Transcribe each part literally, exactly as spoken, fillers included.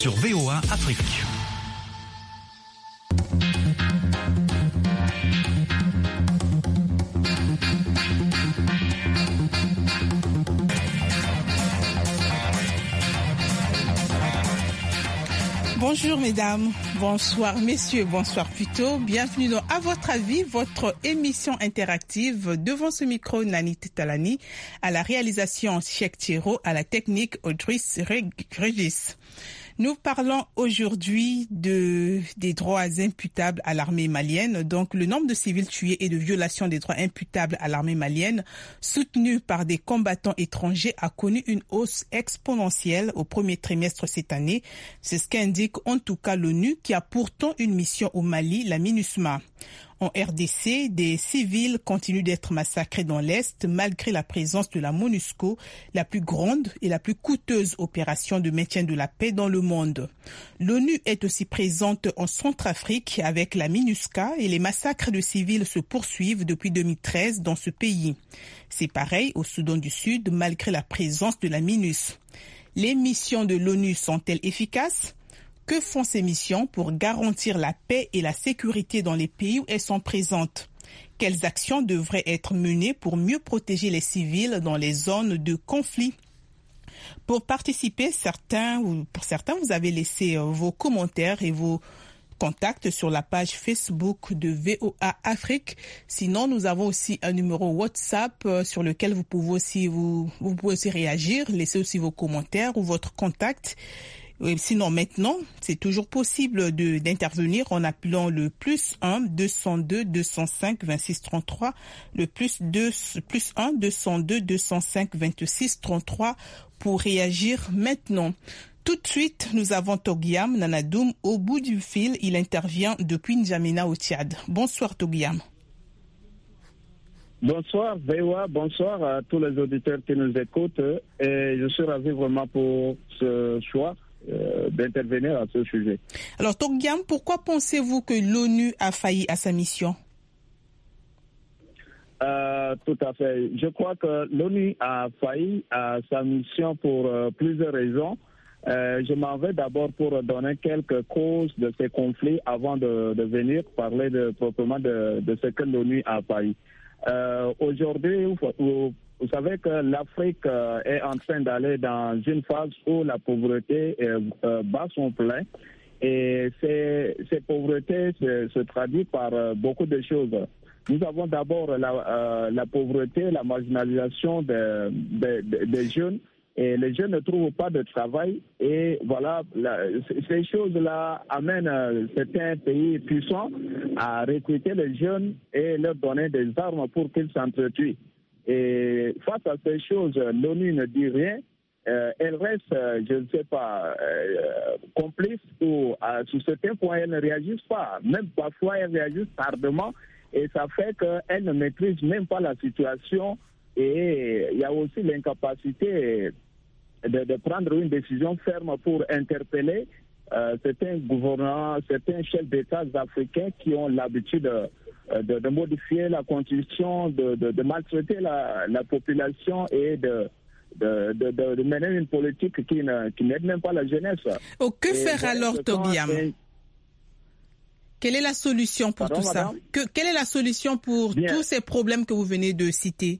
Sur V O A Afrique. Bonjour mesdames, bonsoir messieurs, bonsoir plutôt. Bienvenue dans À votre avis, votre émission interactive. Devant ce micro, Nani Talani, à la réalisation Cheikh Thiro, à la technique Audrice Régis. Nous parlons aujourd'hui de, des droits imputables à l'armée malienne. Donc, le nombre de civils tués et de violations des droits imputables à l'armée malienne, soutenu par des combattants étrangers, a connu une hausse exponentielle au premier trimestre cette année. C'est ce qu'indique en tout cas l'ONU, qui a pourtant une mission au Mali, la MINUSMA. En R D C, des civils continuent d'être massacrés dans l'Est malgré la présence de la MONUSCO, la plus grande et la plus coûteuse opération de maintien de la paix dans le monde. L'ONU est aussi présente en Centrafrique avec la MINUSCA et les massacres de civils se poursuivent depuis deux mille treize dans ce pays. C'est pareil au Soudan du Sud malgré la présence de la MINUS. Les missions de l'ONU sont-elles efficaces ? Que font ces missions pour garantir la paix et la sécurité dans les pays où elles sont présentes? Quelles actions devraient être menées pour mieux protéger les civils dans les zones de conflit? Pour participer, certains, ou pour certains, vous avez laissé vos commentaires et vos contacts sur la page Facebook de V O A Afrique. Sinon, nous avons aussi un numéro WhatsApp sur lequel vous pouvez aussi, vous, vous pouvez aussi réagir, laisser aussi vos commentaires ou votre contact. Sinon, maintenant, c'est toujours possible de, d'intervenir en appelant le plus un deux cent deux deux cent cinq vingt-six trente-trois, le plus deux, plus un deux cent deux deux cent cinq vingt-six trente-trois pour réagir maintenant. Tout de suite, nous avons Togiam Nanadoum au bout du fil. Il intervient depuis N'Djamena au Tchad. Bonsoir Togiam. Bonsoir V O A, bonsoir à tous les auditeurs qui nous écoutent. Et je suis ravi vraiment pour ce choix. Euh, d'intervenir à ce sujet. Alors, Togiam, pourquoi pensez-vous que l'ONU a failli à sa mission? euh, Tout à fait. Je crois que l'ONU a failli à sa mission pour euh, plusieurs raisons. Euh, je m'en vais d'abord pour donner quelques causes de ces conflits avant de, de venir parler de, proprement de, de ce que l'ONU a failli. Euh, aujourd'hui, vous, vous savez que l'Afrique euh, est en train d'aller dans une phase où la pauvreté euh, euh, bat son plein. Et ces, ces pauvretés se, se traduisent par euh, beaucoup de choses. Nous avons d'abord la, euh, la pauvreté, la marginalisation des de, de, de jeunes. Et les jeunes ne trouvent pas de travail. Et voilà, la, ces choses-là amènent euh, certains pays puissants à recruter les jeunes et leur donner des armes pour qu'ils s'entretuent. Et face à ces choses, l'ONU ne dit rien. Euh, elle reste, euh, je ne sais pas, euh, complice ou à, sur certains points, elle ne réagisse pas. Même parfois, elle réagit tardement et ça fait qu'elle ne maîtrise même pas la situation. Et il y a aussi l'incapacité de, de prendre une décision ferme pour interpeller euh, certains gouvernants, certains chefs d'État africains qui ont l'habitude de, de, de modifier la constitution, de, de, de maltraiter la, la population et de, de, de, de, de mener une politique qui, ne, qui n'aide même pas la jeunesse. Oh, que et faire alors, Togiam? Et... Quelle est la solution pour Pardon, tout ça que, Quelle est la solution pour Bien. tous ces problèmes que vous venez de citer?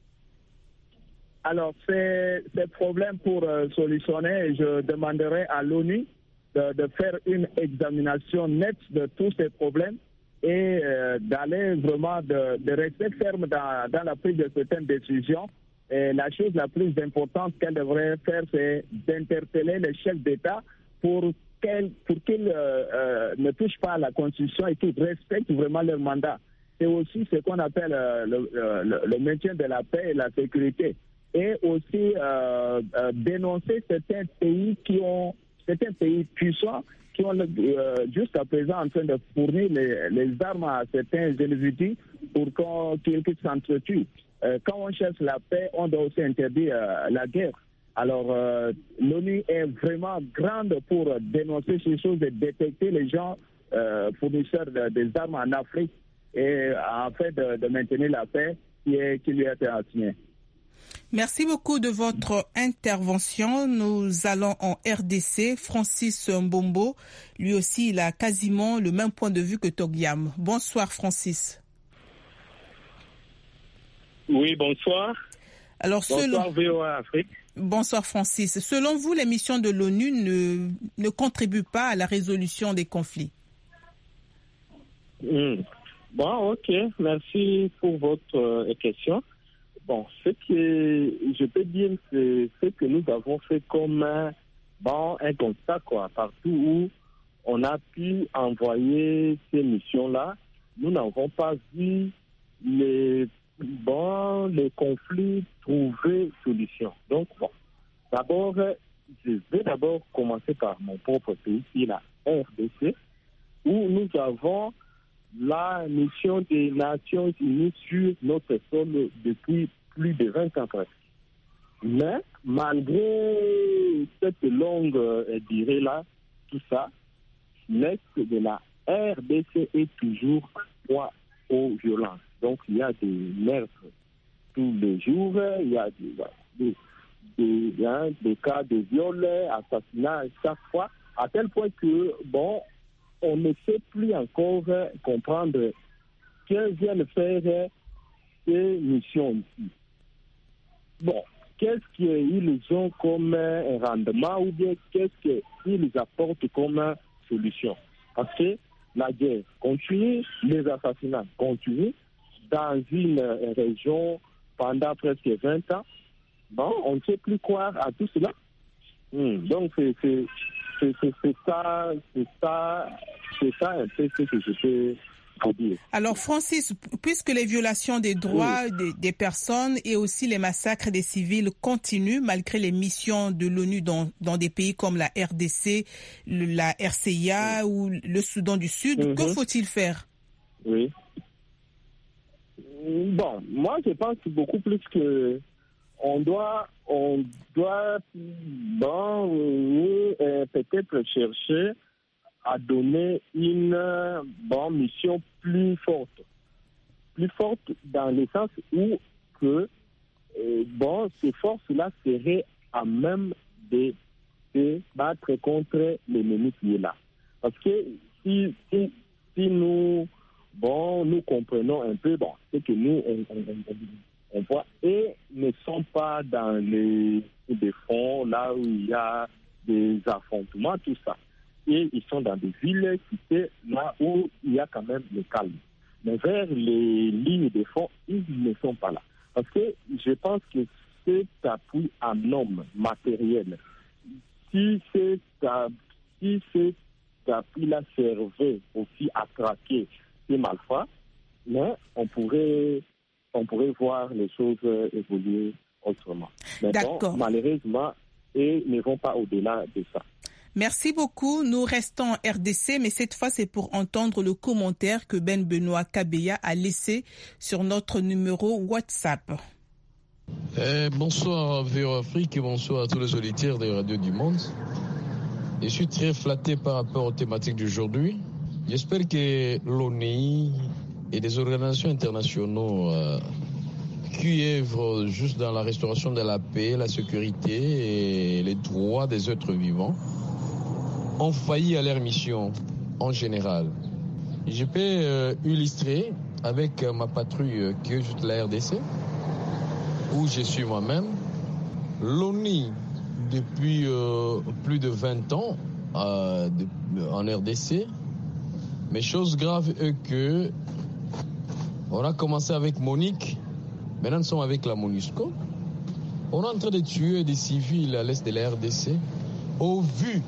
Alors, ces, ces problèmes pour euh, solutionner, je demanderai à l'ONU de, de faire une examination nette de tous ces problèmes et euh, d'aller vraiment, de, de rester ferme dans, dans la prise de certaines décisions. Et la chose la plus importante qu'elle devrait faire, c'est d'interpeller les chefs d'État pour qu'ils pour qu'ils euh, euh, ne touchent pas à la Constitution et qu'ils respectent vraiment leur mandat. C'est aussi ce qu'on appelle euh, le, le, le maintien de la paix et la sécurité. Et aussi euh, euh, dénoncer certains pays qui ont, certains pays puissants qui ont euh, jusqu'à présent en train de fournir les, les armes à certains individus pour qu'on, qu'ils s'entretuent. Euh, quand on cherche la paix, on doit aussi interdire euh, la guerre. Alors, euh, l'ONU est vraiment grande pour dénoncer ces choses et détecter les gens euh, fournisseurs de, des armes en Afrique et en fait de, de maintenir la paix qui, est, qui lui a été assignée. Merci beaucoup de votre intervention. Nous allons en R D C. Francis Mbombo, lui aussi, il a quasiment le même point de vue que Togyam. Bonsoir, Francis. Oui, bonsoir. Alors, bonsoir, selon... V O A Afrique. Bonsoir, Francis. Selon vous, les missions de l'ONU ne, ne contribuent pas à la résolution des conflits? Mmh. Bon, ok. Merci pour votre euh, question. Bon, ce que je peux dire, c'est ce que nous avons fait comme un, bon, un constat, quoi. Partout où on a pu envoyer ces missions-là, nous n'avons pas vu les, bon, les conflits trouver solution. Donc, bon, d'abord, je vais d'abord commencer par mon propre pays, qui est la R D C, où nous avons la mission des Nations Unies sur notre sol depuis plus de vingt ans presque. Mais malgré cette longue euh, durée-là, tout ça, l'Est de la R D C est toujours proie aux violences. Donc il y a des meurtres tous les jours, il y a des, des, des, hein, des cas de viol, assassinats chaque fois, à tel point que, bon, on ne sait plus encore comprendre que viennent faire ces missions ici. Bon, qu'est-ce qu'ils ont comme rendement ou bien qu'est-ce qu'ils apportent comme solution? Parce que la guerre continue, les assassinats continuent dans une région pendant presque vingt ans. Bon, on ne sait plus croire à tout cela. Hum, donc, c'est, c'est, c'est, c'est, c'est ça, c'est ça, c'est ça un peu ce que je peux vous dire. Alors, Francis, puisque les violations des droits oui. des, des personnes et aussi les massacres des civils continuent malgré les missions de l'ONU dans, dans des pays comme la R D C, la R C I A oui. ou le Soudan du Sud, mm-hmm. que faut-il faire? Oui. Bon, moi, je pense beaucoup plus que on doit, on doit, bon, oui, euh, peut-être chercher à donner une bon, mission plus forte. Plus forte dans le sens où que, euh, bon, ces forces-là seraient à même de se battre contre l'ennemi qui est là. Parce que si, si, si nous, bon, nous comprenons un peu, bon, c'est que nous, on, on, on, on voit, et ne sont pas dans les, les fonds, là où il y a des affrontements, tout ça. Et ils sont dans des villes, cités, là où il y a quand même le calme. Mais vers les lignes de fond, ils ne sont pas là. Parce que je pense que cet appui en homme matériel, si cet, si cet appui-là servait aussi à traquer ces malfrats, mais on pourrait, on pourrait voir les choses évoluer autrement. Mais bon, malheureusement, ils ne vont pas au-delà de ça. Merci beaucoup. Nous restons en R D C, mais cette fois, c'est pour entendre le commentaire que Ben Benoît Kabeya a laissé sur notre numéro WhatsApp. Eh, bonsoir V O A Afrique et bonsoir à tous les auditeurs des radios du monde. Je suis très flatté par rapport aux thématiques d'aujourd'hui. J'espère que l'ONU et des organisations internationales euh, qui œuvrent juste dans la restauration de la paix, la sécurité et les droits des êtres vivants ont failli à leur mission en général. Je peux euh, illustrer avec euh, ma patrouille euh, qui est juste la R D C, où je suis moi-même. L'ONU, depuis euh, plus de vingt ans euh, de, en R D C, mais chose grave est que on a commencé avec Monique, maintenant nous sommes avec la MONUSCO. On est en train de tuer des civils à l'est de la R D C au vu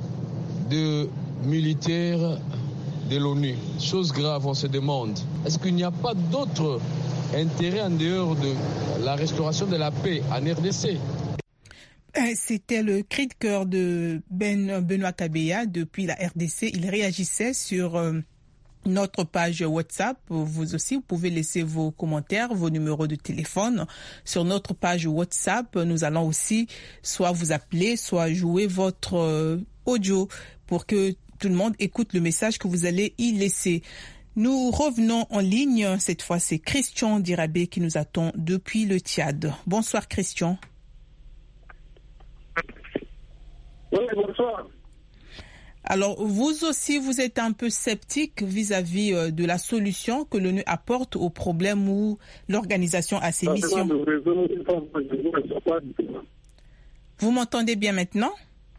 de militaires de l'ONU. Chose grave, on se demande, est-ce qu'il n'y a pas d'autre intérêt en dehors de la restauration de la paix en R D C? C'était le cri de cœur de Ben Benoît Kabeya depuis la R D C. Il réagissait sur euh, notre page WhatsApp. Vous aussi, vous pouvez laisser vos commentaires, vos numéros de téléphone sur notre page WhatsApp. Nous allons aussi soit vous appeler, soit jouer votre euh, audio pour que tout le monde écoute le message que vous allez y laisser. Nous revenons en ligne. Cette fois, c'est Christian Dirabé qui nous attend depuis le Tchad. Bonsoir, Christian. Oui, bonsoir. Alors, vous aussi, vous êtes un peu sceptique vis-à-vis de la solution que l'ONU apporte au problème où l'organisation a ses missions. Vous m'entendez bien maintenant?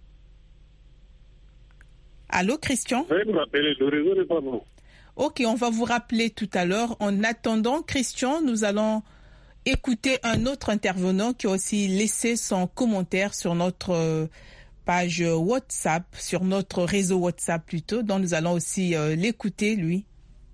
Allô, Christian? Oui, vous m'appelez, le réseau n'est pas bon. Ok, on va vous rappeler tout à l'heure. En attendant, Christian, nous allons écouter un autre intervenant qui a aussi laissé son commentaire sur notre page WhatsApp, sur notre réseau WhatsApp plutôt, donc nous allons aussi euh, l'écouter, lui.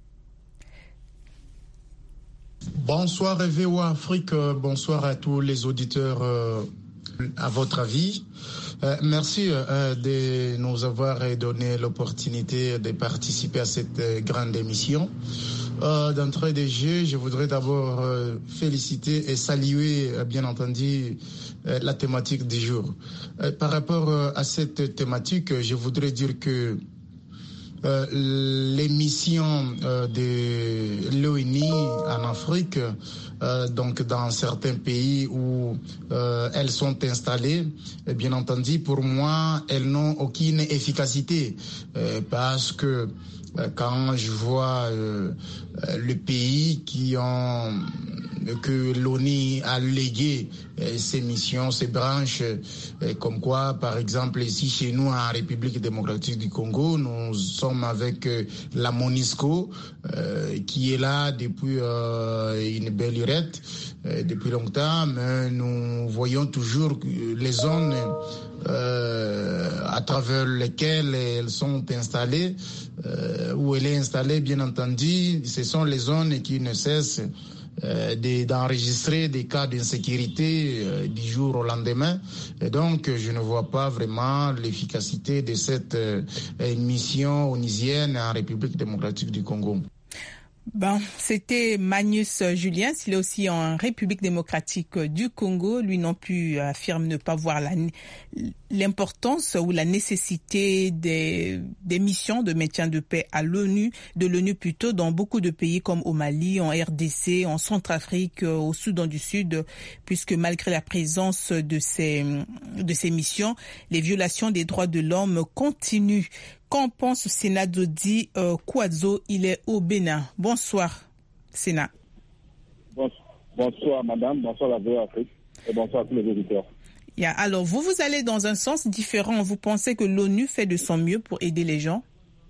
Bonsoir V O A Afrique, bonsoir à tous les auditeurs. Euh, à votre avis, euh, merci euh, de nous avoir donné l'opportunité de participer à cette euh, grande émission. Euh, d'entrée de jeu, je voudrais d'abord euh, féliciter et saluer, euh, bien entendu, euh, la thématique du jour. Euh, par rapport euh, à cette thématique, je voudrais dire que Euh, les missions euh, de l'O N U en Afrique, euh, donc dans certains pays où euh, elles sont installées, et bien entendu, pour moi, elles n'ont aucune efficacité euh, parce que euh, quand je vois euh, le pays qui ont que l'ONU a légué euh, ses missions, ses branches, euh, comme quoi, par exemple, ici chez nous en République démocratique du Congo, nous sommes avec euh, la MONUSCO, euh, qui est là depuis euh, une belle lurette, euh, depuis longtemps, mais nous voyons toujours les zones euh, à travers lesquelles elles sont installées, euh, où elle est installée, bien entendu, ce sont les zones qui ne cessent Euh, d'enregistrer des cas d'insécurité euh, du jour au lendemain. Et donc, je ne vois pas vraiment l'efficacité de cette euh, mission onusienne en République démocratique du Congo. Ben, c'était Magnus Julien, il est aussi en République démocratique du Congo. Lui non plus affirme ne pas voir la, l'importance ou la nécessité des, des missions de maintien de paix à l'ONU, de l'ONU plutôt, dans beaucoup de pays comme au Mali, en R D C, en Centrafrique, au Soudan du Sud, puisque malgré la présence de ces, de ces missions, les violations des droits de l'homme continuent. Qu'en pense Sénat Dodi euh, Kouadzo? Il est au Bénin. Bonsoir, Sénat. Bonsoir, madame. Bonsoir, la V O A Afrique. Et bonsoir à tous les auditeurs. Yeah. Alors, vous, vous allez dans un sens différent. Vous pensez que l'ONU fait de son mieux pour aider les gens?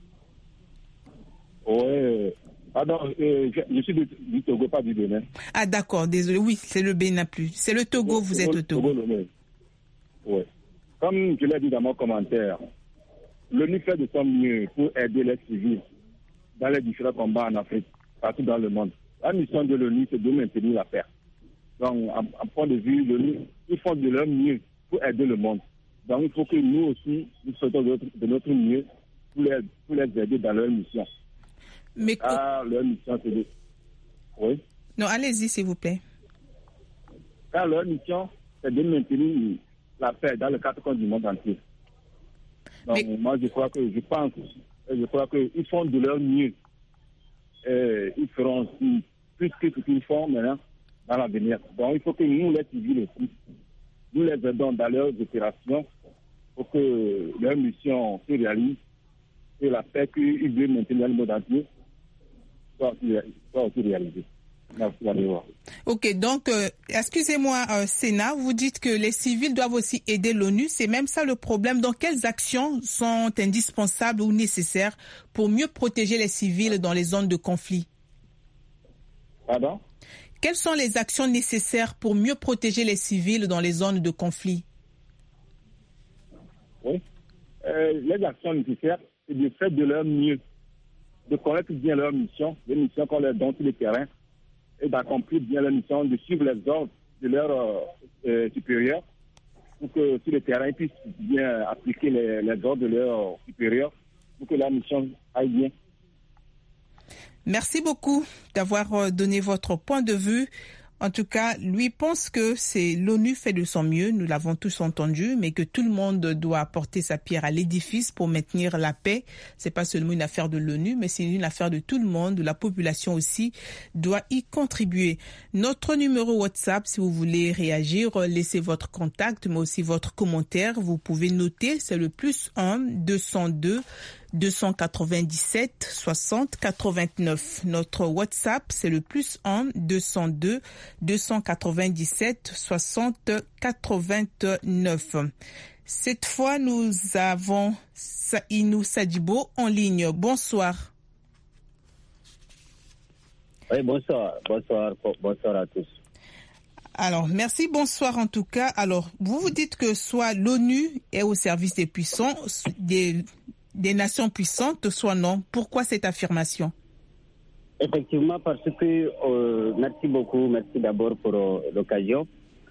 Oui. Pardon, euh, je, je suis du, du Togo, pas du Bénin. Ah, d'accord. Désolé. Oui, c'est le Bénin plus. C'est le Togo, vous êtes au Togo. Oui. Comme je l'ai dit dans mon commentaire, l'ONU fait de son mieux pour aider les civils dans les différents combats en Afrique, partout dans le monde. La mission de l'ONU, c'est de maintenir la paix. Donc, à, à point de vue, l'ONU, ils font de leur mieux pour aider le monde. Donc, il faut que nous aussi, nous faisons de notre, de notre mieux pour les, pour les aider dans leur mission. Mais ah, leur mission, c'est de... Oui. Non, allez-y, s'il vous plaît. Car leur mission, c'est de maintenir la paix dans le quatre coins du monde entier. Donc, mais... moi, je crois que, je pense, je crois qu'ils font de leur mieux. Et ils feront aussi plus que ce qu'ils font maintenant dans l'avenir. Donc, il faut que nous, les civils aussi, nous les aidons dans leurs opérations pour que leur mission se réalise et la paix qu'ils veulent maintenir dans le monde entier soit aussi, soit aussi réalisée. Ok, donc, euh, excusez-moi, euh, Sénat, vous dites que les civils doivent aussi aider l'ONU. C'est même ça le problème. Donc, quelles actions sont indispensables ou nécessaires pour mieux protéger les civils dans les zones de conflit? Pardon? Quelles sont les actions nécessaires pour mieux protéger les civils dans les zones de conflit? Oui. Euh, les actions nécessaires, c'est de faire de leur mieux, de connaître bien leur mission, les missions qu'on leur donne sur le terrain, et d'accomplir bien leur mission, de suivre les ordres de leurs euh, euh, supérieurs pour que sur le terrain, ils puissent bien appliquer les, les ordres de leurs supérieurs pour que la mission aille bien. Merci beaucoup d'avoir donné votre point de vue. En tout cas, lui pense que c'est l'ONU fait de son mieux, nous l'avons tous entendu, mais que tout le monde doit apporter sa pierre à l'édifice pour maintenir la paix. C'est pas seulement une affaire de l'ONU, mais c'est une affaire de tout le monde. La population aussi doit y contribuer. Notre numéro WhatsApp, si vous voulez réagir, laissez votre contact, mais aussi votre commentaire. Vous pouvez noter, c'est le plus un deux cent deux deux cent quatre-vingt-dix-sept soixante quatre-vingt-neuf. Notre WhatsApp, c'est le plus un deux cent deux deux cent quatre-vingt-dix-sept soixante quatre-vingt-neuf. Cette fois, nous avons Saïnou Sadibo en ligne. Bonsoir. Oui, bonsoir. Bonsoir. Bonsoir à tous. Alors, merci, bonsoir en tout cas. Alors, vous vous dites que soit l'ONU est au service des puissants, des des nations puissantes, soit non. Pourquoi cette affirmation? Effectivement, parce que, euh, merci beaucoup, merci d'abord pour euh, l'occasion.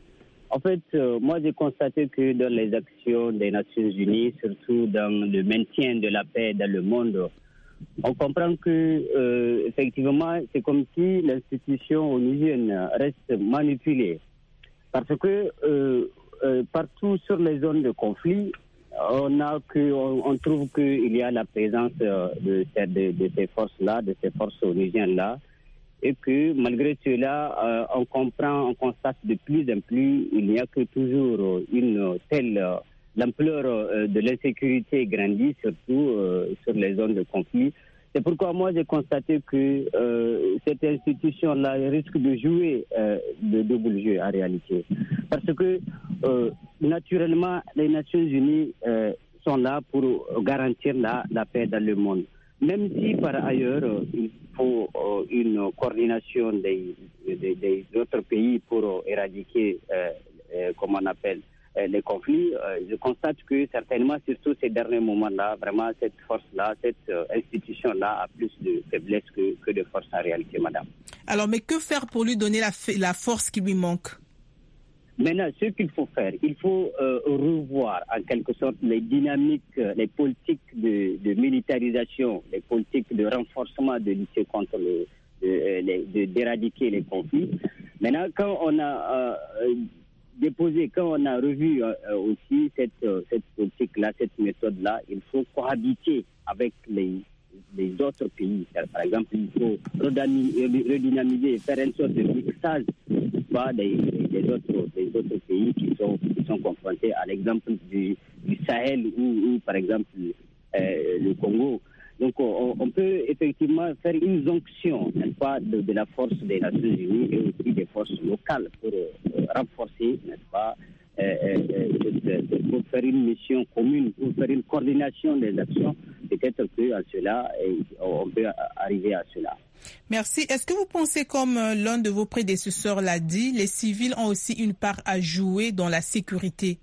En fait, euh, moi j'ai constaté que dans les actions des Nations Unies, surtout dans le maintien de la paix dans le monde, on comprend que, euh, effectivement, c'est comme si l'institution onusienne reste manipulée. Parce que euh, euh, partout sur les zones de conflit, On a que, on, on trouve qu'il y a la présence de, de, de ces forces-là, de ces forces onusiennes-là, et que malgré cela, euh, on comprend, on constate de plus en plus, il n'y a que toujours une telle, euh, l'ampleur euh, de l'insécurité grandit, surtout euh, sur les zones de conflit. C'est pourquoi moi j'ai constaté que euh, cette institution-là risque de jouer euh, de double jeu en réalité. Parce que euh, naturellement, les Nations Unies euh, sont là pour garantir la, la paix dans le monde. Même si par ailleurs, euh, il faut euh, une coordination des, des, des autres pays pour euh, éradiquer, euh, euh, comme on appelle, les conflits, euh, je constate que certainement, surtout ces derniers moments-là, vraiment cette force-là, cette euh, institution-là a plus de faiblesse que, que de force en réalité, madame. Alors, mais que faire pour lui donner la, la force qui lui manque? Maintenant, ce qu'il faut faire, il faut euh, revoir en quelque sorte les dynamiques, les politiques de, de militarisation, les politiques de renforcement de lutter contre le, de, de, de, d'éradiquer les conflits. Maintenant, quand on a euh, déposé, quand on a revu euh, aussi cette, euh, cette politique-là, cette méthode-là, il faut cohabiter avec les, les autres pays. Par exemple, il faut redynamiser, faire une sorte de mixage pas, des, des, autres, des autres pays qui sont, qui sont confrontés à l'exemple du, du Sahel ou, ou par exemple euh, le Congo. Donc on, on peut effectivement faire une jonction, n'est-ce pas, de, de la force des Nations Unies et aussi des forces locales pour euh, renforcer, n'est-ce pas, euh, euh, pour faire une mission commune, pour faire une coordination des actions. Peut-être qu'à cela, on peut arriver à cela. Merci. Est-ce que vous pensez, comme l'un de vos prédécesseurs l'a dit, les civils ont aussi une part à jouer dans la sécurité?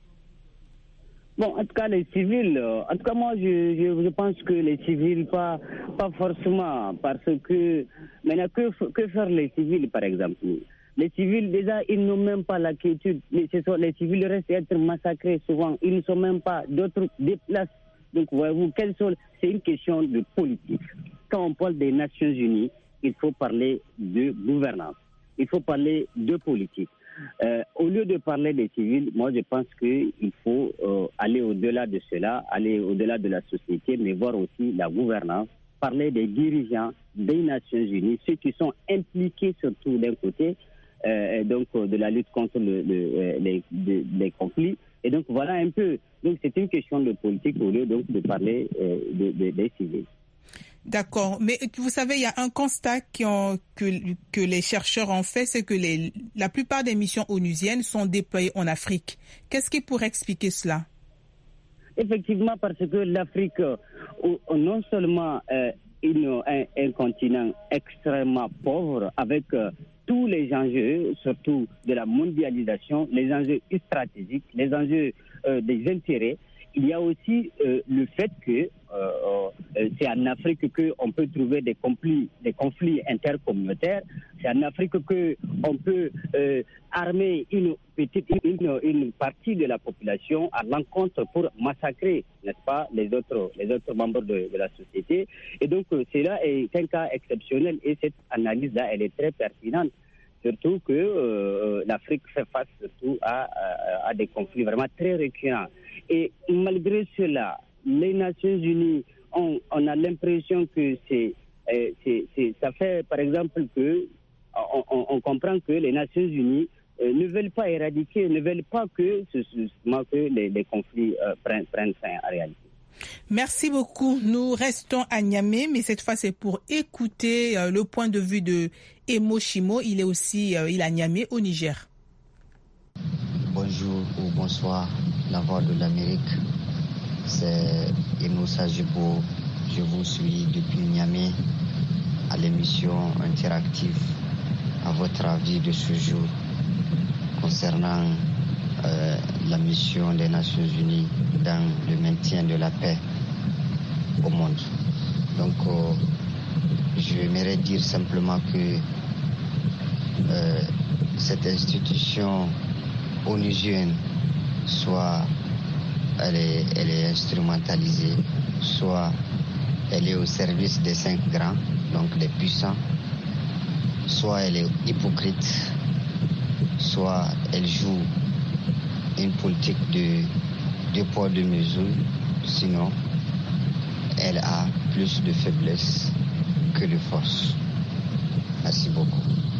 Bon, en tout cas, les civils, euh, en tout cas, moi, je, je, je pense que les civils, pas, pas forcément, parce que, maintenant, que, que faire les civils, par exemple? Les civils, déjà, ils n'ont même pas la quiétude. Les, les civils restent être massacrés souvent. Ils ne sont même pas, d'autres déplacent. Donc, voyez-vous, quelles sont, c'est une question de politique. Quand on parle des Nations Unies, il faut parler de gouvernance. Il faut parler de politique. Euh, au lieu de parler des civils, moi je pense qu'il faut euh, aller au-delà de cela, aller au-delà de la société, mais voir aussi la gouvernance, parler des dirigeants des Nations Unies, ceux qui sont impliqués surtout d'un côté, euh, donc de la lutte contre le, le, les, de, les conflits. Et donc voilà un peu, donc c'est une question de politique au lieu donc de parler euh, de, de, des civils. D'accord, mais vous savez, il y a un constat qui ont, que, que les chercheurs ont fait, c'est que les, la plupart des missions onusiennes sont déployées en Afrique. Qu'est-ce qui pourrait expliquer cela? Effectivement, parce que l'Afrique, non seulement euh, une, un, un continent extrêmement pauvre, avec euh, tous les enjeux, surtout de la mondialisation, les enjeux stratégiques, les enjeux euh, des intérêts, il y a aussi euh, le fait que euh, euh, c'est en Afrique qu'on peut trouver des conflits, des conflits intercommunautaires. C'est en Afrique qu'on peut euh, armer une petite, une, une partie de la population à l'encontre pour massacrer, n'est-ce pas, les autres, les autres membres de, de la société. Et donc, euh, cela est un cas exceptionnel et cette analyse-là, elle est très pertinente. surtout que euh, l'Afrique fait face surtout à, à, à des conflits vraiment très récurrents. Et malgré cela, les Nations Unies, on, on a l'impression que c'est, euh, c'est, c'est, ça fait par exemple que on, on, on comprend que les Nations Unies euh, ne veulent pas éradiquer, ne veulent pas que, justement, que les, les conflits euh, prennent, prennent fin en réalité. Merci beaucoup. Nous restons à Niamey, mais cette fois c'est pour écouter euh, le point de vue de Emo Chimo. Il est aussi euh, il est à Niamey au Niger. Bonjour ou bonsoir, la voix de l'Amérique. C'est Inoussa Jibo. Je vous suis depuis Niamey à l'émission interactive. À votre avis de ce jour concernant euh, la mission des Nations Unies dans le maintien de la paix au monde. Donc, euh, j'aimerais dire simplement que euh, cette institution onusienne, soit elle est, elle est instrumentalisée, soit elle est au service des cinq grands, donc des puissants, soit elle est hypocrite, soit elle joue une politique de deux poids, deux mesures, sinon elle a plus de faiblesse que de force. Merci beaucoup.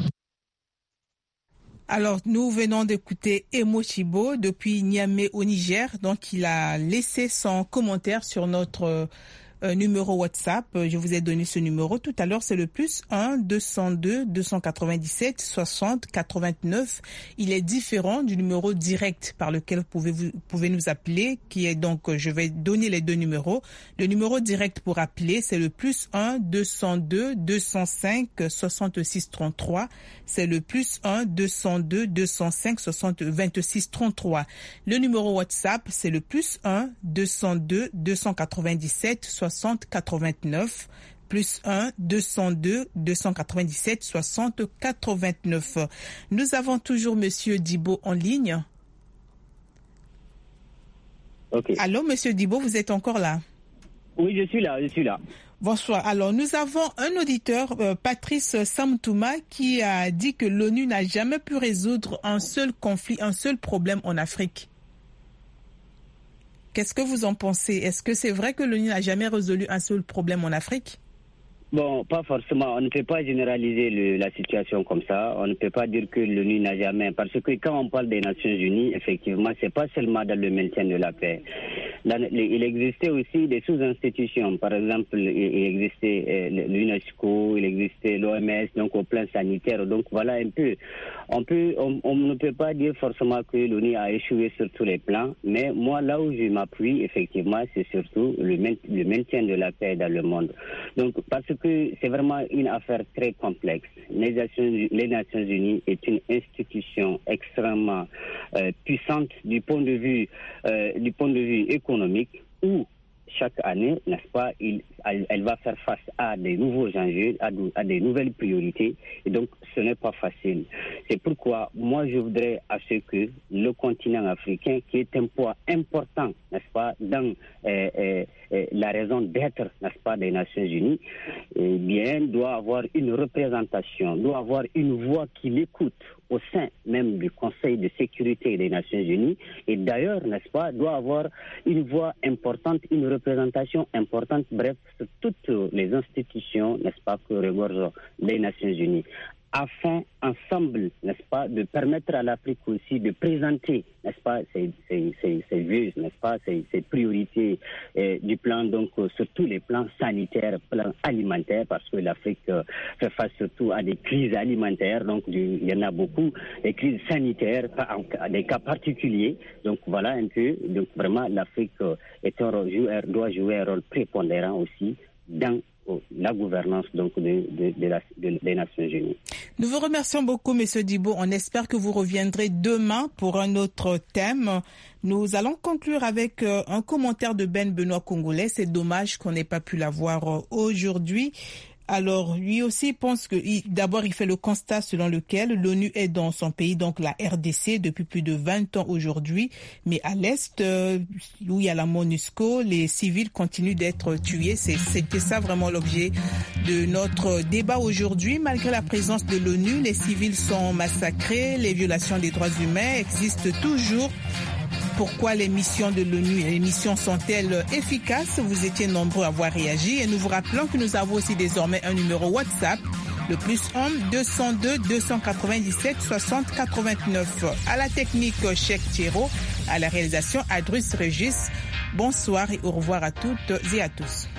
Alors, nous venons d'écouter Emo Chibo depuis Niamey au Niger. Donc, il a laissé son commentaire sur notre euh, numéro WhatsApp. Je vous ai donné ce numéro tout à l'heure. C'est le plus un deux cent deux deux cent quatre-vingt-dix-sept soixante quatre-vingt-neuf. Il est différent du numéro direct par lequel vous pouvez, vous pouvez nous appeler, qui est donc, je vais donner les deux numéros. Le numéro direct pour appeler, c'est le plus un deux cent deux deux cent cinq soixante-six trente-trois. C'est le plus un deux cent deux deux cent cinq vingt-six trente-trois. Le numéro WhatsApp, c'est le plus un deux cent deux deux cent quatre-vingt-dix-sept soixante quatre-vingt-neuf. Plus un deux cent deux deux cent quatre-vingt-dix-sept soixante quatre-vingt-neuf. Nous avons toujours Monsieur Dibo en ligne. Okay. Allô, Monsieur Dibo, vous êtes encore là? Oui, je suis là, je suis là. Bonsoir. Alors, nous avons un auditeur, euh, Patrice Samtouma, qui a dit que l'ONU n'a jamais pu résoudre un seul conflit, un seul problème en Afrique. Qu'est-ce que vous en pensez? Est-ce que c'est vrai que l'ONU n'a jamais résolu un seul problème en Afrique? Bon, pas forcément. On ne peut pas généraliser le, la situation comme ça. On ne peut pas dire que l'ONU n'a jamais... Parce que quand on parle des Nations Unies, effectivement, c'est pas seulement dans le maintien de la paix. Dans, il existait aussi des sous-institutions. Par exemple, il existait l'UNESCO, il existait l'O M S, donc au plan sanitaire. Donc voilà un peu. On, peut, on, on ne peut pas dire forcément que l'ONU a échoué sur tous les plans. Mais moi, là où je m'appuie, effectivement, c'est surtout le, le maintien de la paix dans le monde. Donc, parce que c'est vraiment une affaire très complexe. Les Nations, les Nations Unies est une institution extrêmement euh, puissante du point de vue euh, du point de vue économique où chaque année, n'est-ce pas, il, elle, elle va faire face à des nouveaux enjeux, à, à des nouvelles priorités, et donc ce n'est pas facile. C'est pourquoi moi je voudrais à ce que le continent africain, qui est un poids important, n'est-ce pas, dans euh, euh, euh, la raison d'être, n'est-ce pas, des Nations Unies, eh bien, doit avoir une représentation, doit avoir une voix qui l'écoute au sein même du Conseil de sécurité des Nations Unies, et d'ailleurs, n'est-ce pas, doit avoir une voix importante, une représentation importante, bref, sur toutes les institutions, n'est-ce pas, que regorgent les Nations Unies, afin, ensemble, n'est-ce pas, de permettre à l'Afrique aussi de présenter, n'est-ce pas, ses, ses, ses, ses vues, n'est-ce pas, ses, ses priorités euh, du plan, donc, euh, sur tous les plans sanitaires, plans alimentaires, parce que l'Afrique euh, fait face surtout à des crises alimentaires, donc du, il y en a beaucoup, des crises sanitaires, en, des cas particuliers, donc voilà un peu, donc vraiment l'Afrique euh, est un, doit jouer un rôle prépondérant aussi dans la gouvernance donc de, de, de la, de, des Nations Unies. Nous vous remercions beaucoup, Monsieur Dibo. On espère que vous reviendrez demain pour un autre thème. Nous allons conclure avec euh, un commentaire de Ben Benoît Congolais. C'est dommage qu'on n'ait pas pu l'avoir euh, aujourd'hui. Alors, lui aussi pense que, il, d'abord, il fait le constat selon lequel l'ONU est dans son pays, donc la R D C, depuis plus de vingt ans aujourd'hui. Mais à l'Est, euh, où il y a la MONUSCO, les civils continuent d'être tués. C'est, c'était ça vraiment l'objet de notre débat aujourd'hui. Malgré la présence de l'ONU, les civils sont massacrés, les violations des droits humains existent toujours. Pourquoi les missions de l'ONU et les missions sont-elles efficaces? Vous étiez nombreux à avoir réagi et nous vous rappelons que nous avons aussi désormais un numéro WhatsApp, le plus un deux cent deux deux cent quatre-vingt-dix-sept soixante quatre-vingt-neuf. À la technique, Cheikh Thierro, à la réalisation, Adrus Régis. Bonsoir et au revoir à toutes et à tous.